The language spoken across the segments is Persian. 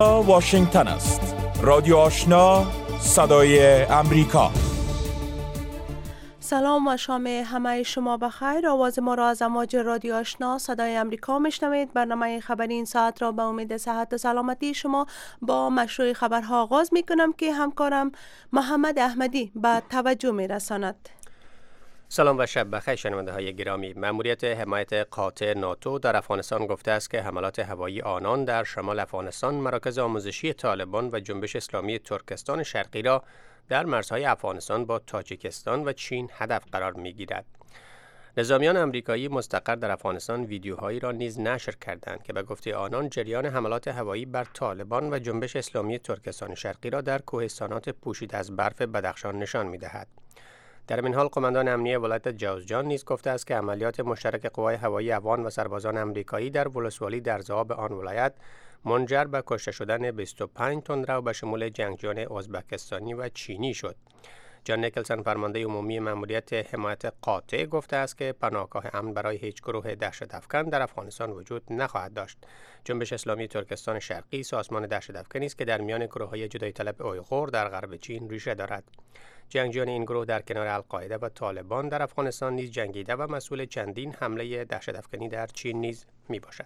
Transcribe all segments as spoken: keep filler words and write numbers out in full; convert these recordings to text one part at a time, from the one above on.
واشنگتن است. رادیو آشنا، صدای امریکا. سلام و شام همه شما بخیر. آواز ما را از امواج رادیو آشنا صدای امریکا میشنوید. برنامه خبری این ساعت را به امید صحت و سلامتی شما با مشروع خبرها آغاز می کنم که همکارم محمد احمدی به توجه می رساند. سلام و شب بخیر شنونده های گرامی. مأموریت حمایت قاطع ناتو در افغانستان گفته است که حملات هوایی آنان در شمال افغانستان، مراکز آموزشی طالبان و جنبش اسلامی ترکستان شرقی را در مرزهای افغانستان با تاجیکستان و چین هدف قرار می‌گیرد. نظامیان آمریکایی مستقر در افغانستان ویدیوهایی را نیز نشر کردند که به گفته آنان جریان حملات هوایی بر طالبان و جنبش اسلامی ترکستان شرقی را در کوهستانات پوشیده از برف بدخشان نشان می‌دهد. در این حال قماندان امنیه ولایت جوزجان نیز گفته است که عملیات مشترک قوای هوایی افغان و سربازان آمریکایی در ولسوالی در ذواب آن ولایت منجر به کشته شدن بیست و پنج تندرو به شمول جنگجویان ازبکستانی و چینی شد. جان نیکلسون فرمانده عمومی مأموریت حمایت قاطع گفته است که پناهگاه امن برای هیچ گروه دهشت افکن در افغانستان وجود نخواهد داشت. جنبش اسلامی ترکستان شرقی سازمان دهشت افکنی است که در میان گروه‌های جدایی طلب اویغور در غرب چین ریشه دارد. جنگجویان این گروه در کنار القاعده و طالبان در افغانستان نیز جنگیده و مسئول چندین حمله دهشت افکنی در چین نیز می باشد.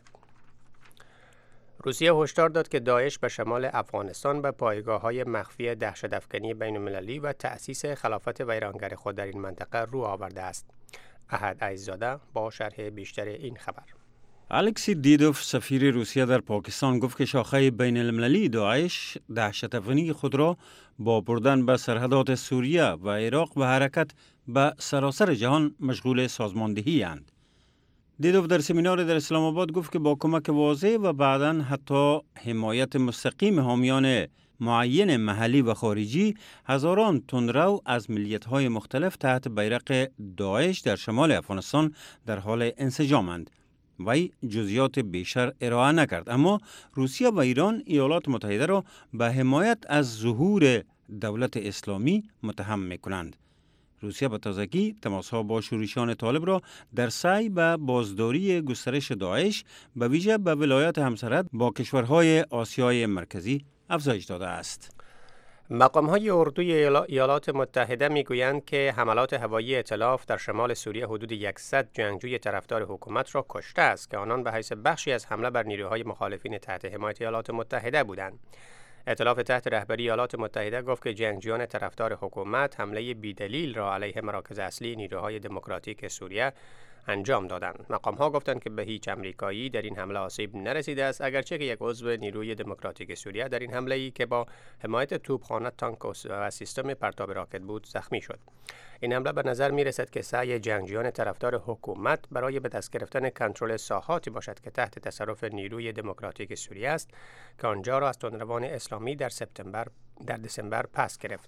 روسیه هشدار داد که داعش به شمال افغانستان به پایگاه‌های مخفی دهشت افکنی بین‌المللی و تأسیس خلافت ویرانگر خود در این منطقه رو آورده است. احد عزیزاده با شرح بیشتر این خبر. الکسی دیدوف سفیر روسیه در پاکستان گفت که شاخه بین المللی داعش دهشت افکنی خود را با بردن به سرحدات سوریه و عراق و حرکت به سراسر جهان مشغول سازماندهی اند. دیدوف در سمینار در اسلام آباد گفت که با کمک واضح و بعداً حتی حمایت مستقیم حامیان معین محلی و خارجی، هزاران تندرو از ملیت‌های مختلف تحت بیرق داعش در شمال افغانستان در حال انسجامند. وی جزئیات بیشتر ارائه نکرد، اما روسیه و ایران ایالات متحده را به حمایت از ظهور دولت اسلامی متهم می‌کنند. روسیه به تازگی تماس‌ها با شورشیان طالب را در سعی به بازداری گسترش داعش به ویژه به ولایات همسرحد با کشورهای آسیای مرکزی افزایش داده است. مقام‌های اردوی ایالات متحده می‌گویند که حملات هوایی ائتلاف در شمال سوریه حدود صد جنگجوی طرفدار حکومت را کشته است که آنان به حیث بخشی از حمله بر نیروهای مخالفین تحت حمایت ایالات متحده بودند. ائتلاف تحت رهبری ایالات متحده گفت که جنگجویان طرفدار حکومت حمله بی‌دلیل را علیه مراکز اصلی نیروهای دموکراتیک سوریه انجام دادند. مقام‌ها گفتند که به هیچ آمریکایی در این حمله آسیب نرسیده است، اگرچه که یک عضو نیروی دموکراتیک سوریه در این حمله‌ای که با حمایت توپخانه، تانک و سیستم پرتاب راکت بود زخمی شد. این حمله به نظر می‌رسد که سعی جنگجویان طرفدار حکومت برای به دست گرفتن کنترل ساحاتی باشد که تحت تصرف نیروی دموکراتیک سوریه است که آنجا را از تندروان اسلامی در سپتامبر در دسامبر پس گرفت.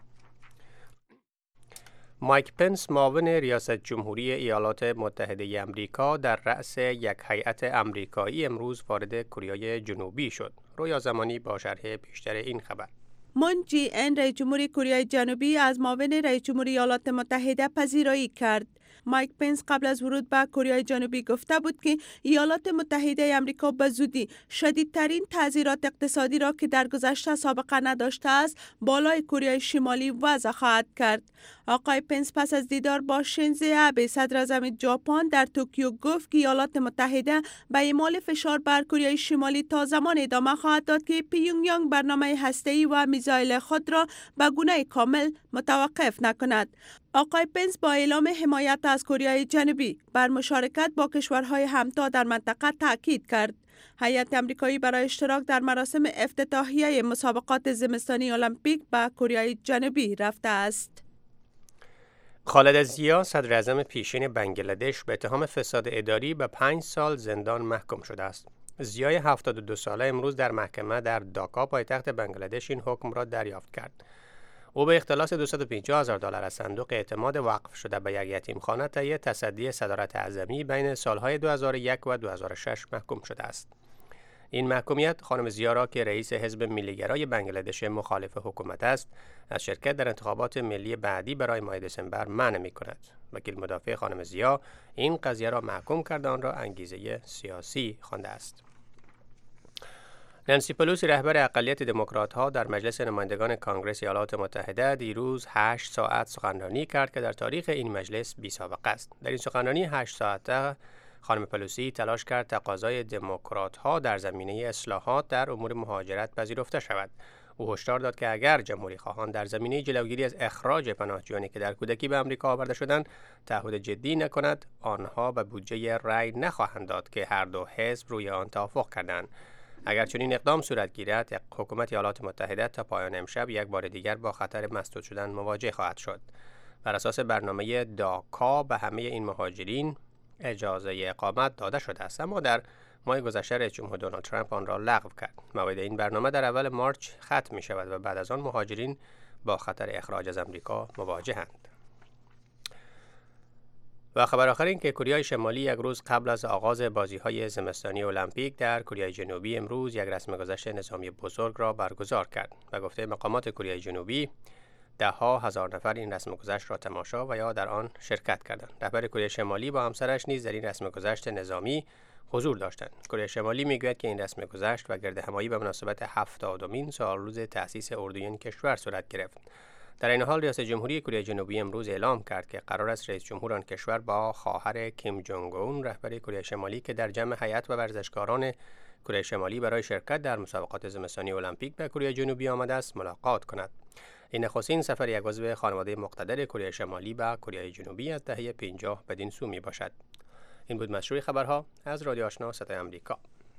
مایک پنس معاون ریاست جمهوری ایالات متحده آمریکا در رأس یک هیئت آمریکایی امروز وارد کره جنوبی شد. رویا زمانی با شرح بیشتر این خبر. مون جی ان رئیس جمهوری کره جنوبی از معاون رئیس جمهوری ایالات متحده پذیرایی کرد. مایک پنس قبل از ورود به کره جنوبی گفته بود که ایالات متحده آمریکا به زودی شدیدترین تعزیرات اقتصادی را که در گذشته سابقه نداشته است بالای کره شمالی وضع خواهد کرد. آقای پنس پس از دیدار با شینزو آبه صدر اعظم ژاپن در توکیو گفت که ایالات متحده به اعمال فشار بر کره شمالی تا زمان ادامه خواهد داد که پیونگیانگ برنامه هسته‌ای و میزایل خود را به گونه کامل متوقف نکند. آقای پنس با اعلام حمایت از کره جنوبی بر مشارکت با کشورهای همتا در منطقه تاکید کرد. هیئت آمریکایی برای اشتراک در مراسم افتتاحیه مسابقات زمستانی المپیک به کره جنوبی رفته است. خالد ضیا صدر اعظم پیشین بنگلادش به اتهام فساد اداری به پنج سال زندان محکوم شده است. ضیای هفتاد و دو ساله امروز در محکمه در داکا پایتخت بنگلادش این حکم را دریافت کرد. او به اختلاس دویست و پنجاه هزار دلار از صندوق اعتماد وقف شده به یک یتیمخانه طی تصدی صدارت اعظمی بین سالهای دو هزار و یک و دو هزار و شش محکوم شده است. این محکومیت خانم ضیا را که رئیس حزب ملیگرای بنگلادش مخالف حکومت است، از شرکت در انتخابات ملی بعدی برای ماه دسامبر منع می‌کند. وکیل مدافع خانم ضیا این قضیه را محکوم کرده آن را انگیزه سیاسی خوانده است. نانسی پلوسی رهبر اقلیت دموکرات‌ها در مجلس نمایندگان کانگرس ایالات متحده دیروز هشت ساعت سخنرانی کرد که در تاریخ این مجلس بی‌سابقه است. در این سخنرانی هشت ساعته خانم پلوسی تلاش کرد تقاضای دموکرات‌ها در زمینه اصلاحات در امور مهاجرت پذیرفته شود. او هشدار داد که اگر جمهوری خواهان در زمینه جلوگیری از اخراج پناهجویانی که در کودکی به آمریکا آورده شدند تعهد جدی نکند، آنها به بودجه رأی نخواهند داد که هر دو حزب روی آن توافق کردند. اگر چنین اقدام صورت گیرد، حکومت ایالات متحده تا پایان امشب یک بار دیگر با خطر مسدود شدن مواجه خواهد شد. بر اساس برنامه داکا به همه این مهاجرین اجازه اقامت داده شده است، اما در ماه گذشته رئیس جمهور دونالد ترامپ آن را لغو کرد. موعد این برنامه در اول مارچ ختم می شود و بعد از آن مهاجرین با خطر اخراج از آمریکا مواجهند. و خبر آخر این که کره شمالی یک روز قبل از آغاز بازی‌های زمستانی المپیک در کره جنوبی امروز یک رسم گذشت نظامی بزرگ را برگزار کرد. به گفته مقامات کره جنوبی، ده ها هزار نفر این رسم گذشت را تماشا و یا در آن شرکت کردند. رهبر کره شمالی با همسرش نیز در این رسم گذشت نظامی حضور داشتند. کره شمالی میگوید که این رسم گذشت و گردهمایی به مناسبت هفتادمین سالروز تأسیس اردوی این کشور صورت گرفت. در این حال ریاست جمهوری کره جنوبی امروز اعلام کرد که قرار است رئیس جمهور آن کشور با خواهر کیم جونگ اون رهبر کره شمالی که در جمع هیئت و ورزشکاران کره شمالی برای شرکت در مسابقات زمستانی المپیک به کره جنوبی آمده است ملاقات کند. این نخستین سفر یک عضو خانواده مقتدر کره شمالی به کره جنوبی از دهه پنجاه بدین سو می باشد. این بود مشروع خبرها از رادیو آشنا صدای آمریکا.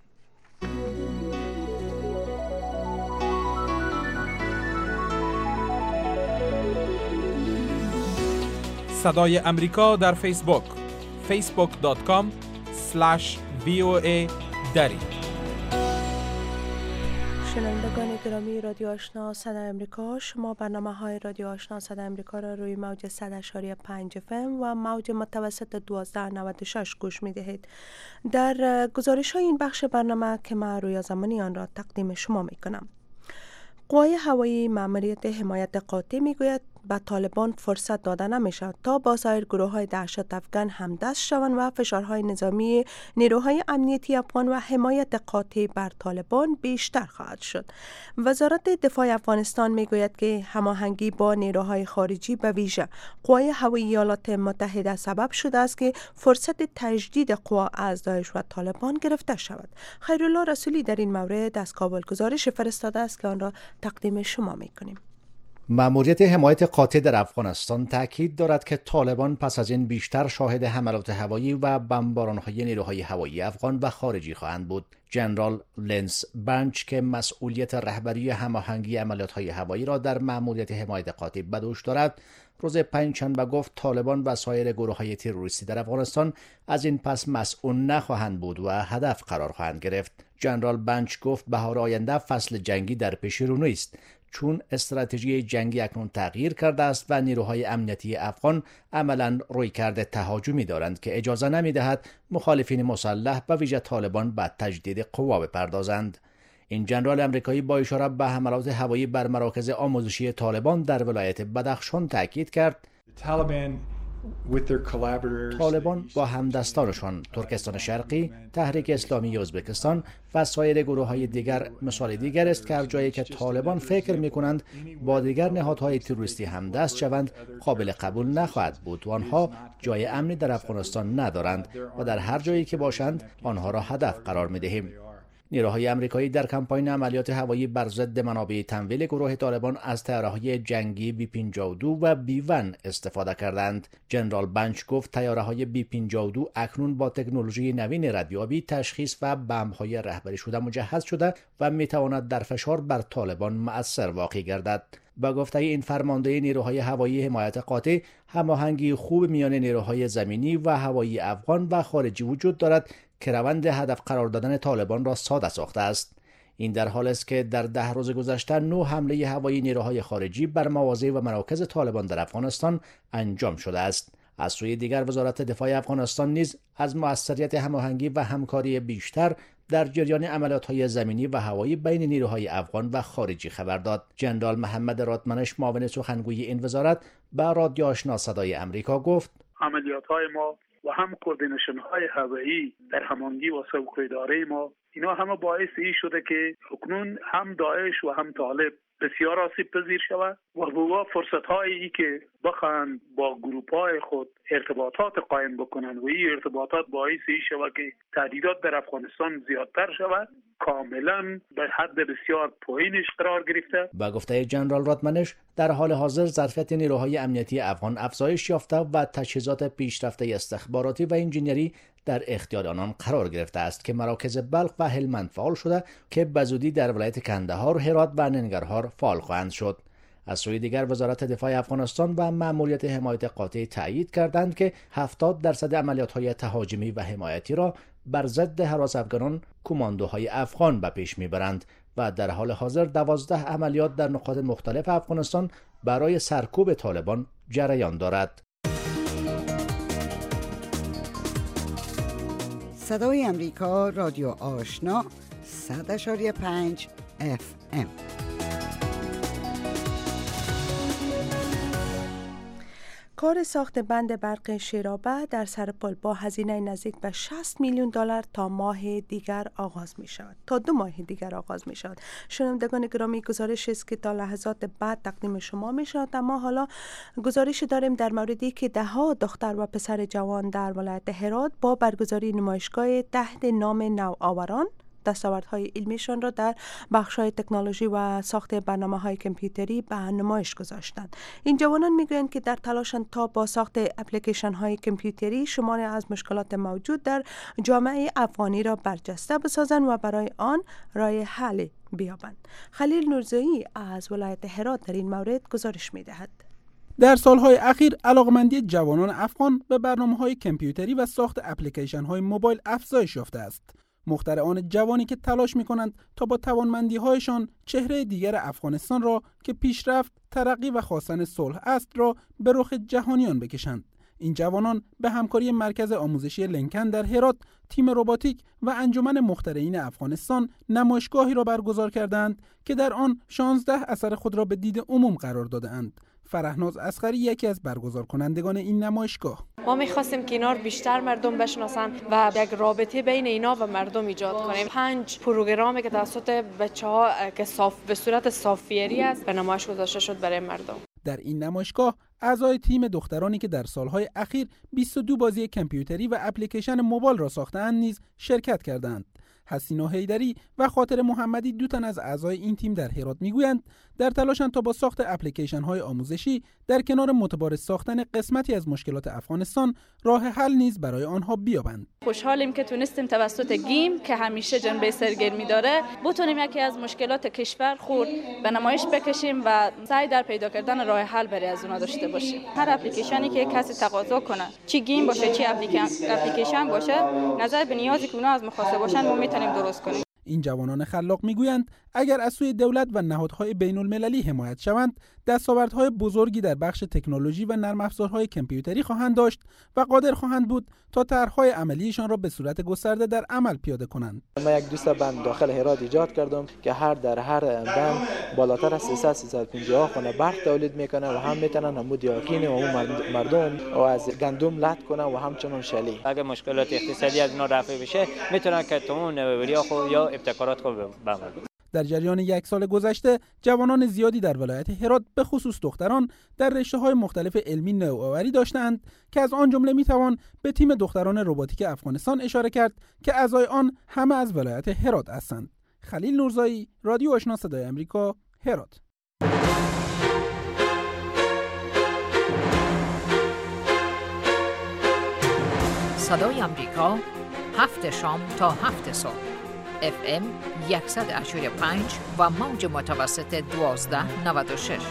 صدای امریکا در فیسبوک فیسبوک دات کام اسلش وی او ای دری. شنوندگان گرامی رادیو آشنا صدای امریکا، شما برنامه های رادیو آشنا صدای امریکا را روی موج صد و شش پنج اف ام و موج متوسط دوازده نود و شش گوش می دهید. در گزارش های این بخش برنامه که من روی زمانی آن را تقدیم شما می کنم. قوای هوایی ماموریت حمایت قاطع می گوید به طالبان فرصت داده نمیشه تا با سایر گروه های دهشت افغان همدست شوند و فشارهای نظامی نیروهای امنیتی افغان و حمایت قاطع بر طالبان بیشتر خواهد شد. وزارت دفاع افغانستان میگوید که هماهنگی با نیروهای خارجی به ویژه قوای هوایی ایالات متحده سبب شده است که فرصت تجدید قوا از داعش و طالبان گرفته شود. خیرالله رسولی در این مورد از کابل گزارش فرستاده است که آن را تقدیم شما میکنیم. ماموریت حمایت قاطع در افغانستان تاکید دارد که طالبان پس از این بیشتر شاهد حملات هوایی و بمباران‌های نیروهای هوایی افغان و خارجی خواهند بود. جنرال لنس بنچ که مسئولیت رهبری هماهنگی عملیات‌های هوایی را در ماموریت حمایت قاطع به دوش دارد، روز پنجشنبه گفت طالبان و سایر گروه‌های تروریستی در افغانستان از این پس مسئول نخواهند بود و هدف قرار خواهند گرفت. جنرال بنچ گفت بهار آینده فصل جنگی در پیش رو نیست، چون استراتژی جنگی اکنون تغییر کرده است و نیروهای امنیتی افغان عملاً رویکرد تهاجمی دارند که اجازه نمی‌دهد مخالفین مسلح به ویژه طالبان به تجدید قوا بپردازند. این جنرال امریکایی با اشاره به حملات هوایی بر مراکز آموزشی طالبان در ولایت بدخشان تاکید کرد طالبان با همدستانشان ترکستان شرقی، تحریک اسلامی ازبکستان و سایر گروه‌های دیگر مثال دیگر است که هر جایی که طالبان فکر می‌کنند با دیگر نهادهای تروریستی همدست شوند قابل قبول نخواهد بود و آنها جای امنی در افغانستان ندارند و در هر جایی که باشند آنها را هدف قرار می‌دهیم. نیروهای آمریکایی در کمپاین عملیات هوایی بر ضد منابع تمویل گروه طالبان از طیاره‌های جنگی بی پنجاه و دو و بی ون استفاده کردند. جنرال بنچ گفت طیاره‌های بی پنجاه و دو اکنون با تکنولوژی نوین ردیابی، تشخیص و بمب‌های رهبری شده مجهز شده و می‌تواند در فشار بر طالبان مؤثر واقع گردد. با گفته این فرمانده نیروهای هوایی حمایت قاطع، هماهنگی خوب میان نیروهای زمینی و هوایی افغان و خارجی وجود دارد که روند هدف قرار دادن طالبان را ساده ساخته است. این در حال است که در ده روز گذشته نو حمله هوایی نیروهای خارجی بر مواضع و مراکز طالبان در افغانستان انجام شده است. از سوی دیگر وزارت دفاع افغانستان نیز از موثریت هماهنگی و همکاری بیشتر در جریان عملیات‌های زمینی و هوایی بین نیروهای افغان و خارجی خبر داد. جنرال محمد رادمنش معاون سخنگوی این وزارت به رادیو آشنا صدای امریکا گفت عملیات‌های ما و هم کوردینیشن های هوایی در هماهنگی و سوک‌اداره ما اینا همه باعث این شده که اکنون هم داعش و هم طالب بسیار آسیب پذیر شود و با فرصت هایی که بخواهند با گروپ های خود ارتباطات قائم بکنند و این ارتباطات باعث این شود که تهدیدات در افغانستان زیادتر شود، کاملا به حد بسیار پایینش قرار گرفته. با گفته جنرال رادمنش، در حال حاضر ظرفیت نیروهای امنیتی افغان افزایش یافته و تجهیزات پیشرفته استخباراتی و انجینری در اختیار آنان قرار گرفته است که مراکز بلخ و هلمند فعال شده که بزودی در ولایت کندهار، هرات و ننگرهار فعال خواهند شد. از سوی دیگر وزارت دفاع افغانستان و مأموریت حمایت قاطع تأیید کردند که هفتاد درصد عملیات‌های تهاجمی و حمایتی را بر ضد هراس افغانان کماندوهای افغان به پیش میبرند و در حال حاضر دوازده عملیات در نقاط مختلف افغانستان برای سرکوب طالبان جریان دارد. صدای امریکا، رادیو آشنا، صد اشاری پنج اف ام. کار ساخت بند برق شیرابه در سرپل با هزینه نزدیک به شصت میلیون دلار تا ماه دیگر آغاز می شود. تا دو ماه دیگر آغاز می شود. شنوندگان گرامی، گزارش است که تا لحظات بعد تقدیم شما می شود. اما حالا گزارش داریم در موردی که ده ها دختر و پسر جوان در ولایت هرات با برگزاری نمایشگاه تحت نام نوآوران دستاوردهای علمیشان را در بخش‌های تکنولوژی و ساخت برنامه‌های کامپیوتری به نمایش گذاشتند. این جوانان میگویند که در تلاشند تا با ساخت اپلیکیشن‌های کامپیوتری شماری از مشکلات موجود در جامعه افغانی را برجسته بسازند و برای آن راه حل بیابند. خلیل نورزایی از ولایت هرات در این مورد گزارش می‌دهد. در سالهای اخیر علاقمندی جوانان افغان به برنامه‌های کامپیوتری و ساخت اپلیکیشن‌های موبایل افزایش یافته است. مخترعان جوانی که تلاش می‌کنند تا با توانمندی‌هایشان چهره دیگر افغانستان را که پیشرفت، ترقی و خواستن صلح است را به رخ جهانیان بکشند. این جوانان به همکاری مرکز آموزشی لینکن در هرات، تیم روباتیک و انجمن مخترعین افغانستان نمایشگاهی را برگزار کردند که در آن شانزده اثر خود را به دید عموم قرار داده‌اند. فرهناز اصغری یکی از برگزار کنندگان این نمایشگاه: ما می‌خواستیم که اینا رو بیشتر مردم بشناسن و یک رابطه بین اینا و مردم ایجاد کنیم. پنج پروگرامی که توسط بچه‌ها که صاف به صورت سافیری است به نمایش گذاشته شد برای مردم. در این نمایشگاه اعضای تیم دخترانی که در سالهای اخیر بیست و دو بازی کامپیوتری و اپلیکیشن موبایل را ساخته‌اند نیز شرکت کردند. حسینا حیدری و خاطر محمدی، دو تن از اعضای این تیم در هرات میگویند در تلاشند تا با ساخت اپلیکیشن های آموزشی در کنار متبارز ساختن قسمتی از مشکلات افغانستان راه حل نیز برای آنها بیابند. خوشحالیم که تونستیم توسط گیم که همیشه جنبه سرگرمی داره بتونیم یکی از مشکلات کشور خود به نمایش بکشیم و سعی در پیدا کردن راه حل برای از اونها داشته باشیم. هر اپلیکیشنی که کسی تقاضا کنه، چی گیم باشه چی اپلیکیشن باشه، نظر به نیازی که اونها از مخاطب باشن ما میتونیم درست کنیم. این جوانان خلاق میگویند اگر از سوی دولت و نهادهای بین المللی حمایت شوند، دستاوردهای بزرگی در بخش تکنولوژی و نرم افزارهای کامپیوتری خواهند داشت و قادر خواهند بود تا طرح‌های عملیشان را به صورت گسترده در عمل پیاده کنند. ما یک دوست بند داخل هرات ایجاد کردم که هر در هر بند بالاتر از سیصد سیصد و پنجاه خانه برق تولید میکنه و هم میتونن نمود یقین و مردم و از گندم لط کنه و همچنین شلی. اگر مشکلات اقتصادی از اینا رفع بشه میتونن که تمام نوآوری خود یا ابتکارات خود بمونن. در جریان یک سال گذشته جوانان زیادی در ولایت هرات به خصوص دختران در رشته‌های مختلف علمی نوآوری داشتند که از آن جمله میتوان به تیم دختران روباتیک افغانستان اشاره کرد که اعضای آن همه از ولایت هرات هستند. خلیل نورزایی، رادیو آشنا صدای امریکا، هرات. صدای امریکا، هفت شام تا هفت صبح، اف ام صد و پنج و موج متوسط دوازده نود و شش.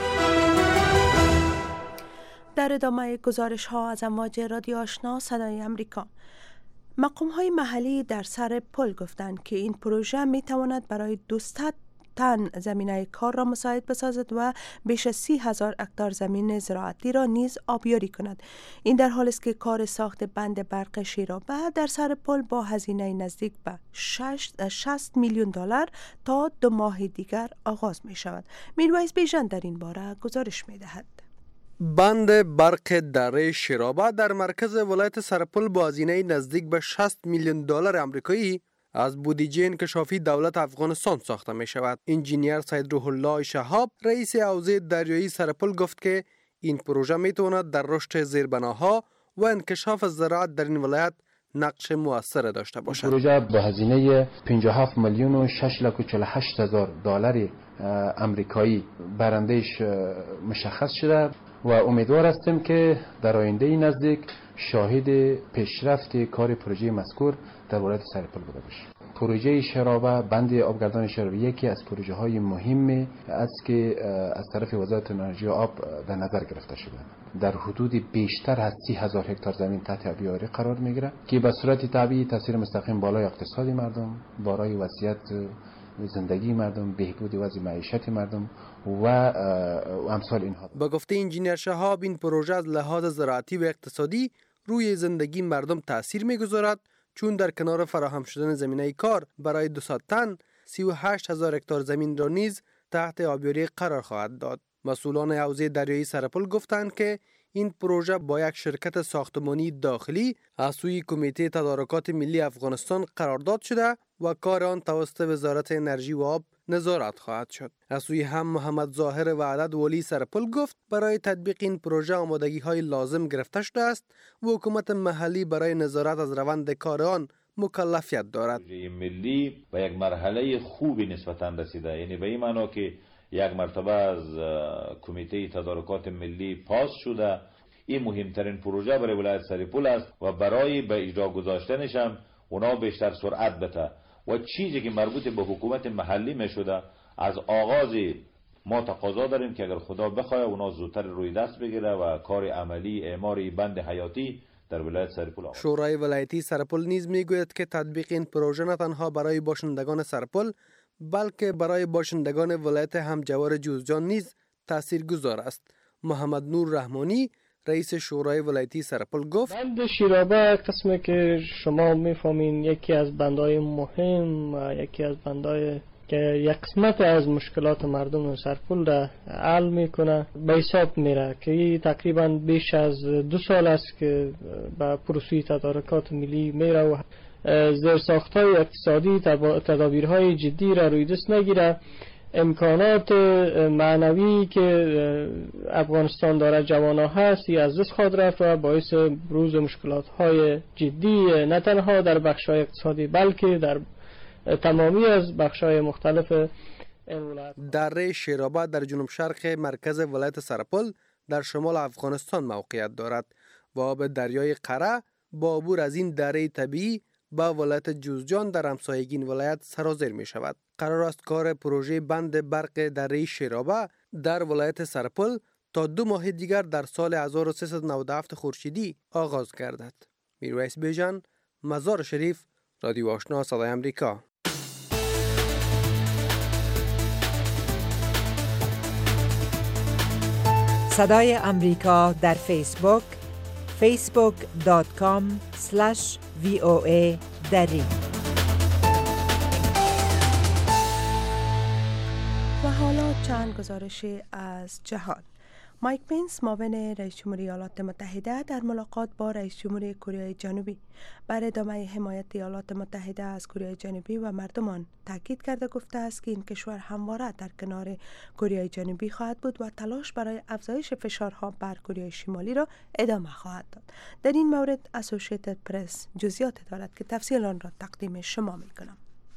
در ادامه گزارش ها از امواج رادیو آشنا صدای امریکا، مقام های محلی در سر پل گفتند که این پروژه می تواند برای دوصد تن زمینه کار را مساعد بسازد و بیش از سی هزار هکتار زمین زراعتی را نیز آبیاری کند. این در حالی است که کار ساخت بند برق شیرابه در سر پل با هزینه نزدیک به شصت میلیون دلار تا دو ماه دیگر آغاز می شود. میرویس بیژن در این باره گزارش می دهد. بند برق دره شیرابه در مرکز ولایت سرپل با هزینه نزدیک به شصت میلیون دلار آمریکایی از بودجه انکشافی دولت افغانستان ساخته می شود. انجینیر سید روح الله شهاب رئیس حوزه دریایی سرپل گفت که این پروژه می تواند در رشد زیربناها و انکشاف زراعت در این ولایت نقش مؤثر داشته باشد. پروژه با هزینه پنجاه و هفت میلیون و شش لک و چهل و هشت هزار دلار امریکایی برندهش مشخص شده و امیدوار هستیم که در آینده نزدیک شاهد پیشرفت کار پروژه مذکور در ولایت سرپل بوده باشیم. پروژه شرابه، بند آبگردان شرابه یکی از پروژه های مهم است که از طرف وزارت انرژی و آب در نظر گرفته شده. در حدود بیشتر از سی هزار هکتار زمین تحت آبیاری قرار میگیره که به صورت طبیعی تاثیر مستقیم بالای اقتصادی مردم، بالای وضعیت زندگی مردم، بهبود وضع معیشت مردم و امثال اینها. با گفته انجینیر شهاب این پروژه از لحاظ زراعتی و اقتصادی روی زندگی مردم تاثیر میگذارد، چون در کنار فراهم شدن زمینه کار برای دویست تن سی و هشت هزار هکتار زمین را نیز تحت آبیاری قرار خواهد داد. مسئولان حوزه دریایی سرپل گفتند که این پروژه با یک شرکت ساختمانی داخلی از سوی کمیته تدارکات ملی افغانستان قرارداد شده و کار آن توسط وزارت انرژی و آب نظارت خواهد شد. از سوی هم محمد ظاهر وعدت ولی سرپل گفت برای تطبیق این پروژه آمادگی های لازم گرفته شده است و حکومت محلی برای نظارت از روند کار آن مکلفیت دارد. پروژه ملی به یک مرحله خوبی نسبتاً رسیده، یعنی به این معنا که یک مرتبه از کمیته تدارکات ملی پاس شده. این مهمترین پروژه برای ولایت سرپل است و برای به اجرا گذاشتنش هم اونا بیشتر سرعت بده و چیزی که مربوط به حکومت محلی می شده از آغاز ما تقاضا داریم که اگر خدا بخواه اونا زودتر روی دست بگیره و کار عملی اعمار بند حیاتی در ولایت سرپل آمد. شورای ولایتی سرپل نیز میگوید که تطبیق این پروژه نه تنها برای باشندگان سرپل بلکه برای باشندگان ولایت همجوار جوزجان نیز تاثیرگذار است. محمد نور رحمانی رئیس شورای ولایتی سرپل گفت بند شیرابه قسمی که شما میفهمین یکی از بندهای مهم و یکی از بندهای که یک قسمت از مشکلات مردم سرپل را حل میکنه به حساب میره که تقریبا بیش از دو سال است که به پروسه تدارکات ملی میره و زیرساخت‌های اقتصادی تدابیرهای جدی را روی دست نگیره. امکانات معنوی که افغانستان داره جوانا هست از دست خواهد رفت و باعث بروز مشکلات‌های جدی نه تنها در بخش‌های اقتصادی بلکه در تمامی از بخش‌های مختلف ولایت. دره شیرابه در جنوب شرق مرکز ولایت سرپل در شمال افغانستان موقعیت دارد و آب دریای قره با عبور از این دره طبیعی با ولایت جوزجان در همسایگی این ولایت سرازیر می شود. قرار است کار پروژه بند برق دره شیرابه در ولایت سرپل تا دو ماه دیگر در سال هزار و سیصد و نود و هفت خورشیدی آغاز گردد. میرویس بیژن، مزار شریف، رادیو آشنا صدای امریکا. صدای امریکا در فیسبوک فیسبوک دات کام اسلش وی او ای دری. و حالا چند گزارش از جهان. مایک پنس معاون رئیس جمهوری ایالات متحده در ملاقات با رئیس جمهوری کره جنوبی بر ادامه حمایت ایالات متحده از کره جنوبی و مردمان تاکید کرده گفته است که این کشور همواره در کنار کره جنوبی خواهد بود و تلاش برای افزایش فشارها بر کره شمالی را ادامه خواهد داد. در این مورد اسوسییتد پرس جزئیات دارد که تفصیل آن را تقدیم شما می‌کنم.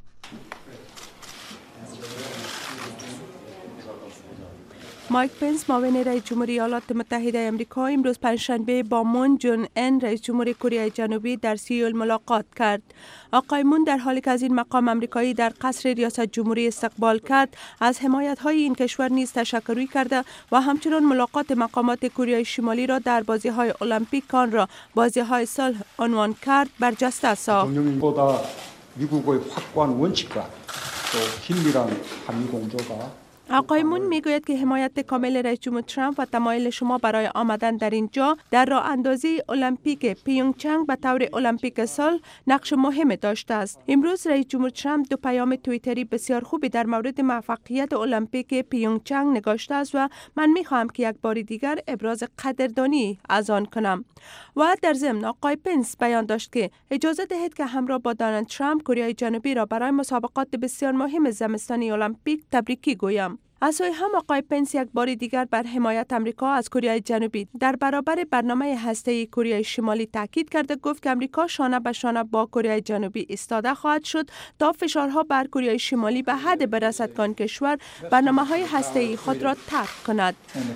مایک پنس معاون رئیس جمهوری ایالات متحده آمریکا امروز پنجشنبه با مون جون ان رئیس جمهوری کره جنوبی در سیول ملاقات کرد. آقای مون در حالی که از این مقام آمریکایی در قصر ریاست جمهوری استقبال کرد، از حمایت‌های این کشور نیز تشکر کرده و همچنین ملاقات مقامات کره شمالی را در بازی‌های المپیک آن را بازی‌های صلح عنوان کرد برجسته ساخت. 미국의 확고한 원칙과 또 긴밀한 한미 공조가 آقای مون میگوید که حمایت کامل رئیس جمهور ترامپ و تمایل شما برای آمدن در اینجا در راه اندازی المپیک پیونگچنگ به طور المپیک سال نقش مهم داشته است. امروز رئیس جمهور ترامپ دو پیام توییتری بسیار خوبی در مورد موفقیت المپیک پیونگچنگ نگاشته است و من میخواهم که یک بار دیگر ابراز قدردانی از آن کنم. و در ضمن آقای پنس بیان داشت که اجازه دهید که همراه با دونالد ترامپ کره جنوبی را برای مسابقات بسیار مهم زمستانی المپیک تبریکی گویم. از سوی هم آقای پنس یک بار دیگر بر حمایت امریکا از کره جنوبی در برابر برنامه هسته‌ای کره شمالی تاکید کرده. گفت که امریکا شانه به شانه با کره جنوبی ایستاده خواهد شد تا فشارها بر کره شمالی به حد برسد که آن کشور برنامه‌های هسته‌ای خود را ترک کند.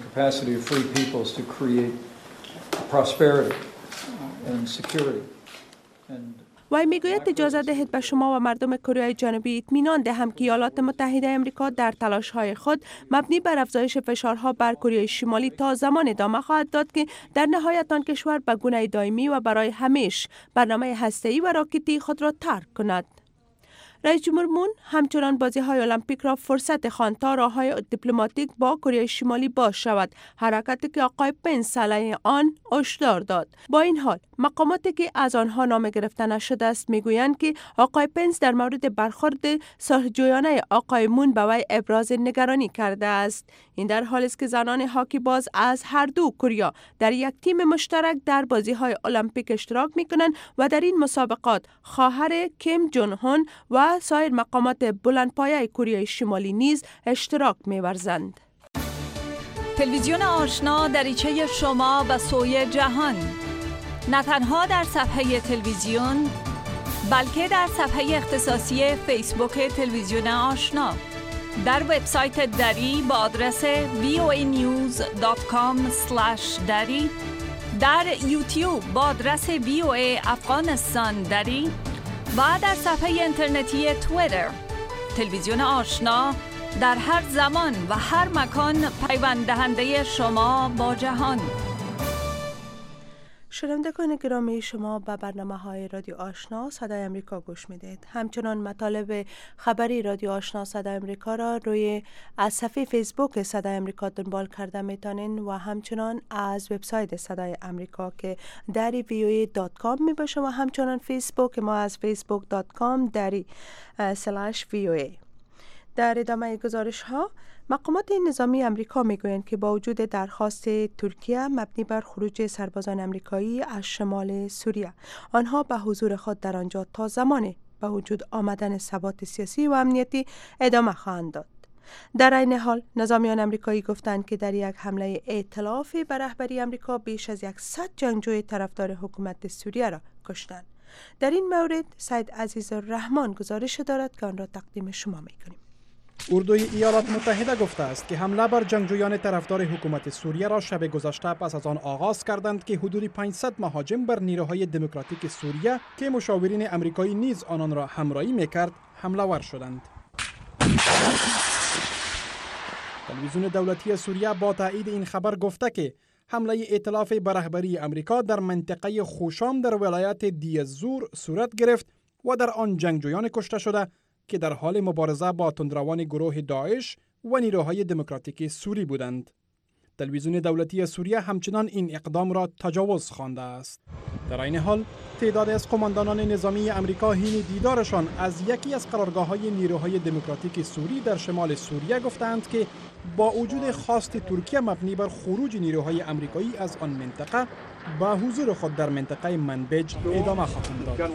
وی میگوید اجازه دهید به شما و مردم کره جنوبی اطمینان دهم که ایالات متحده آمریکا در تلاش‌های خود مبنی بر افزایش فشارها بر کره شمالی تا زمان ادامه خواهد داد که در نهایت آن کشور به گونه دائمی و برای همیشه برنامه هسته‌ای و راکتی خود را ترک کند. رئیس جمهور مون همچنان بازی‌های المپیک را فرصت خواند تا راه‌های دیپلماتیک با کره شمالی باز شود، حرکتی که آقای پنس علیه آن هشدار داد. با این حال مقاماتی که از آنها نام گرفته نشده است میگویند که آقای پنس در مورد برخورد صلح‌جویانه آقای مون به وی ابراز نگرانی کرده است. این در حالی است که زنان هاکی باز از هر دو کره در یک تیم مشترک در بازی‌های المپیک اشتراک می‌کنند و در این مسابقات خواهر کیم جون هون و سایر مقامات بلندپایه کره شمالی نیز اشتراک می‌ورزند. تلویزیون آشنا دریچه شما به سوی جهان، نه تنها در صفحه تلویزیون بلکه در صفحه اختصاصی فیسبوک تلویزیون آشنا، در وبسایت دری با آدرس وی او ای نیوز دات کام اسلش دری، در یوتیوب با آدرس وی او ای افغانستان دری و در صفحه اینترنتی توییتر. تلویزیون آشنا در هر زمان و هر مکان پیوند دهنده شما با جهان. شنوندگان گرامی، شما به برنامه های رادیو آشنا صدای امریکا گوش میدید. همچنان مطالب خبری رادیو آشنا صدای امریکا را روی از صفحه فیسبوک صدای امریکا دنبال کرده میتونین و همچنان از وبسایت صدای امریکا که دری وی او ای دات کام می باشه و همچنان فیسبوک ما از فیسبوک دات کام دری سلش وی او ای. در ادامه گزارش ها، مقامات نظامی امریکا میگویند که با وجود درخواست ترکیه مبنی بر خروج سربازان امریکایی از شمال سوریه، آنها به حضور خود در آنجا تا زمان به وجود آمدن ثبات سیاسی و امنیتی ادامه خواهند داد. در این حال نظامیان امریکایی گفتند که در یک حمله ائتلافی به رهبری امریکا بیش از صد جنگجوی طرفدار حکومت سوریه را کشتند. در این مورد سید عزیزالرحمن گزارش دارد که آن را تقدیم شما میکنیم. اردوی ایالات متحده گفته است که حمله بر جنگجویان طرفدار حکومت سوریه را شب گذشته پس از آن آغاز کردند که حدود پانصد مهاجم بر نیروهای دموکراتیک سوریه که مشاورین امریکایی نیز آنان را همراهی میکرد حمله ور شدند. تلویزیون دولتی سوریه با تایید این خبر گفته که حمله ائتلاف به رهبری امریکا در منطقه خوشام در ولایت دیه زور صورت گرفت و در آن جنگجویان کشته شده که در حال مبارزه با تندروان گروه داعش و نیروهای دموکراتیک سوری بودند. تلویزیون دولتی سوریه همچنان این اقدام را تجاوز خوانده است. در این حال تعداد از قماندانان نظامی امریکا حین دیدارشان از یکی از قرارگاه‌های نیروهای دموکراتیک سوری در شمال سوریه گفتند که با وجود خواست ترکیه مبنی بر خروج نیروهای امریکایی از آن منطقه با حضور خود در منطقه منبج ادامه خواهند داد.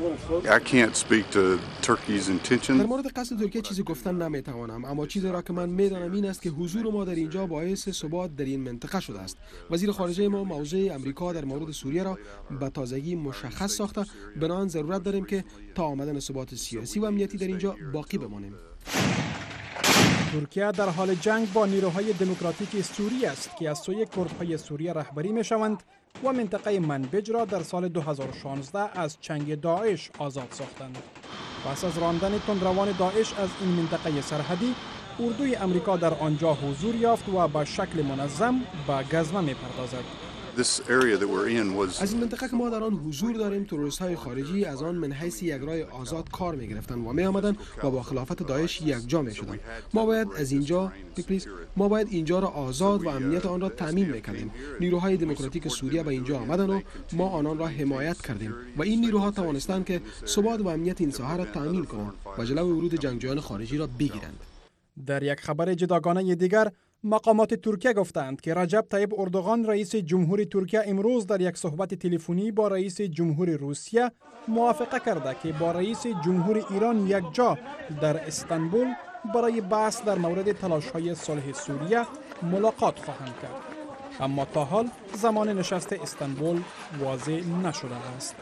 در مورد قصد ترکیه چیزی گفتن نمیتوانم، اما چیزی را که من میدانم این است که حضور ما در اینجا باعث ثبات در این منطقه شده است. وزیر خارجه ما موضع امریکا در مورد سوریه را به تازگی مشخص ساخته، بنابراین ضرورت داریم که تا آمدن ثبات سیاسی و امنیتی در اینجا باقی بمانیم. ترکیه در حال جنگ با نیروهای دموکراتیک سوری است که از سوی کردهای سوریه رهبری می شوند و منطقه منبج را در سال دو هزار و شانزده از چنگ داعش آزاد ساختند. پس از راندن تندروان داعش از این منطقه سرحدی، اردوی امریکا در آنجا حضور یافت و به شکل منظم به گزمه می پردازد. از این منطقه که ما در آن حضور داریم، تروریست های خارجی از آن من حیث یک راه آزاد کار می گرفتن و می آمدن و با خلافت داعش یک جا می شدن. ما باید از اینجا ما باید اینجا را آزاد و امنیت آن را تامین می‌کردیم. نیروهای دموکراتیک سوریه به اینجا آمدند و ما آنان را حمایت کردیم و این نیروها توانستند که ثبات و امنیت این ساحه را تامین کنند و جلوی ورود جنگجویان خارجی را بگیرند. در یک خبر جداگانه دیگر، مقامات ترکیه گفتند که رجب طیب اردوغان رئیس جمهوری ترکیه امروز در یک صحبت تلفنی با رئیس جمهوری روسیه موافقه کرده که با رئیس جمهوری ایران یک جا در استانبول برای بحث در مورد تلاش‌های صلح سوریه ملاقات خواهند کرد. اما تا حال زمان نشست استانبول واضح نشده است.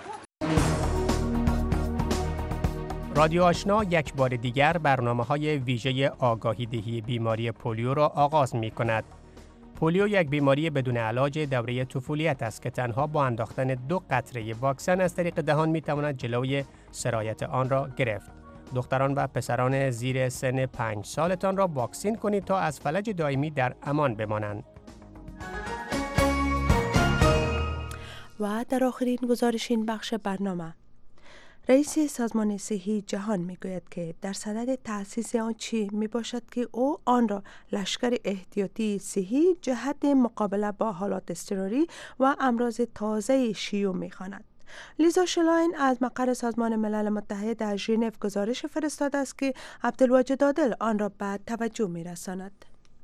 رادیو آشنا یک بار دیگر برنامه‌های ویژه آگاهی دهی بیماری پولیو را آغاز می‌کند. پولیو یک بیماری بدون علاج دوره طفولیت است که تنها با انداختن دو قطره واکسن از طریق دهان می‌تواند جلوی سرایت آن را گرفت. دختران و پسران زیر سن پنج سالتان را واکسین کنید تا از فلج دائمی در امان بمانند. و در آخرین گزارش این بخش برنامه، رئیس سازمان صحی جهان میگوید که در صدد تأسیس آن چی می باشد که او آن را لشکر احتیاطی صحی جهت مقابله با حالات اضطراری و امراض تازه شیوع می خواند. لیزا شلاین از مقر سازمان ملل متحد در ژنو گزارش فرستاده است که عبدالواجد عادل آن را به توجه می رساند.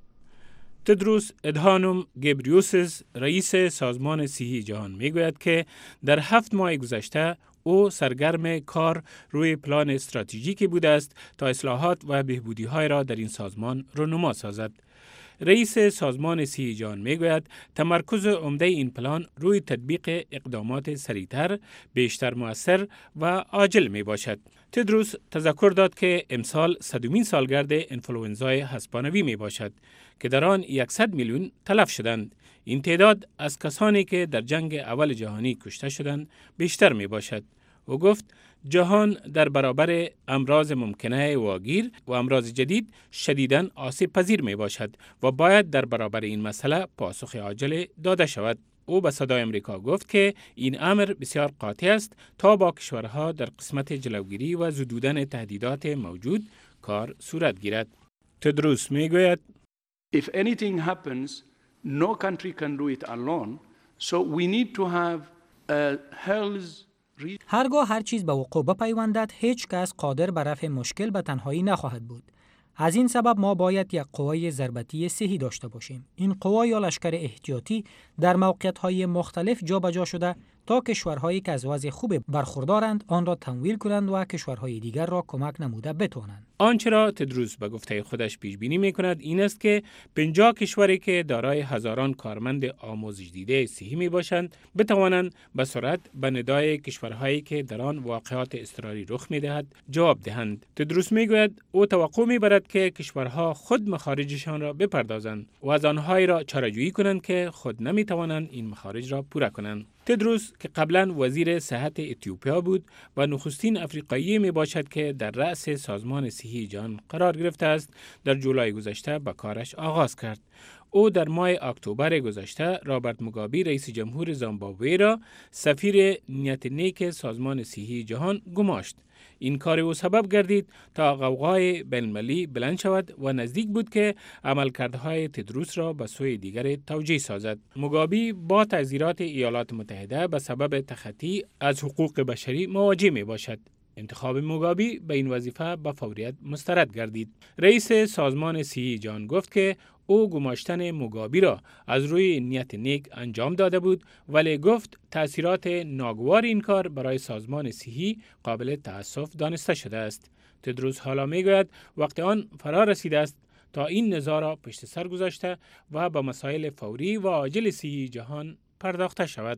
تدروس ادهانوم گبریوسس رئیس سازمان صحی جهان میگوید که در هفت ماه گذشته او سرگرم کار روی پلان استراتژیکی بوده است تا اصلاحات و بهبودی‌های را در این سازمان رونما سازد. رئیس سازمان صحی جهان میگوید تمرکز عمده این پلان روی تطبیق اقدامات سریعتر، بیشتر مؤثر و عاجل می باشد. تدروس تذکر داد که امسال صدومین سالگرد انفلوئنزای اسپانوی می باشد که در آن صد میلیون تلف شدند. این تعداد از کسانی که در جنگ اول جهانی کشته شدند بیشتر می باشد. او گفت جهان در برابر امراض ممکنه واگیر و امراض جدید شدیداً آسیب پذیر می باشد و باید در برابر این مسئله پاسخ عاجل داده شود. او به صدای امریکا گفت که این امر بسیار قاطع است تا با کشورها در قسمت جلوگیری و زدودن تهدیدات موجود کار صورت گیرد. تدروس می گوید If anything happens, no country can do it alone. So we need to have a health هرگاه هر چیز به وقوع بپیوندد، هیچ کس قادر به رفع مشکل به تنهایی نخواهد بود. از این سبب ما باید یک قوای ضربتی صحی داشته باشیم. این قوا یا لشکر احتیاطی در موقعیت‌های مختلف جابجا شده تا کشورهایی که از وضع خوب برخوردارند آن را تمویل کنند و کشورهای دیگر را کمک نموده بتوانند. آنچه را تدروس به گفته خودش پیش بینی می‌کند این است که پنجاه کشوری که دارای هزاران کارمند آموزش دیده صحی می‌باشند بتوانند به سرعت به ندای کشورهایی که در آن واقعات اضطراری رخ می‌دهد جواب دهند. تدروس می‌گوید او توقع می‌برد که کشورها خود مخارجشان را بپردازند و از آنهایی را چاره‌جویی کنند که خود نمی‌توانند این مخارج را پوره کنند. تدروس که قبلا وزیر صحت اتیوپیا بود و نخستین افریقایی می باشد که در رأس سازمان صحی جهان قرار گرفته است، در جولای گذشته به کارش آغاز کرد. او در ماه اکتبر گذشته رابرت موگابی رئیس جمهور زیمبابوه را سفیر نیت نیک سازمان صحی جهان گماشت. این کار او سبب گردید تا غوغای بین‌المللی بلند شود و نزدیک بود که عملکردهای تدروس را به سوی دیگر توجیه سازد. موگابی با تعزیرات ایالات متحده به سبب تخطی از حقوق بشری مواجه می باشد. انتخاب موگابی به این وظیفه به فوریت مسترد گردید. رئیس سازمان صحی جهان گفت که او گماشتن موگابی را از روی نیت نیک انجام داده بود، ولی گفت تأثیرات ناگوار این کار برای سازمان صحی قابل تأسف دانسته شده است. تدروس حالا میگوید وقت آن فرا رسیده است تا این نزاع را پشت سر گذاشته و به مسائل فوری و عاجل صحی جهان پرداخته شود.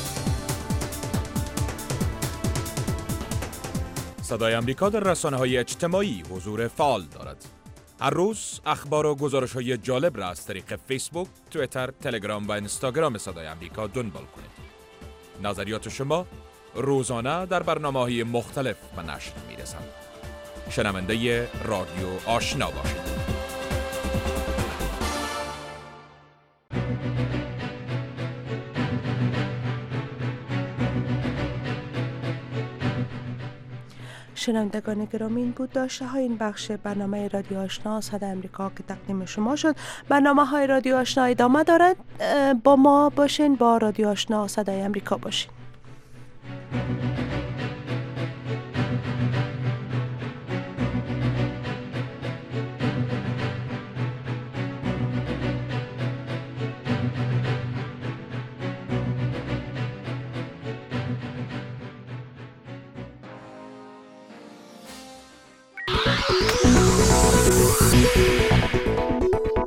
صدای امریکا در رسانه‌های اجتماعی حضور فعال دارد. هر روز اخبار و گزارش‌های جالب را از طریق فیسبوک، توییتر، تلگرام و اینستاگرام صدای امریکا دنبال کنید. نظریات شما روزانه در برنامه‌های مختلف به نشر می‌رسند. شنونده رادیو آشنا باشید. شنوندگان گرامی، این بود داشته های این بخش برنامه رادیو آشنا صدای آمریکا که تقدیم شما شد. برنامه های رادیو آشنا ادامه دارد. با ما باشین، با رادیو آشنا صدای آمریکا باشین.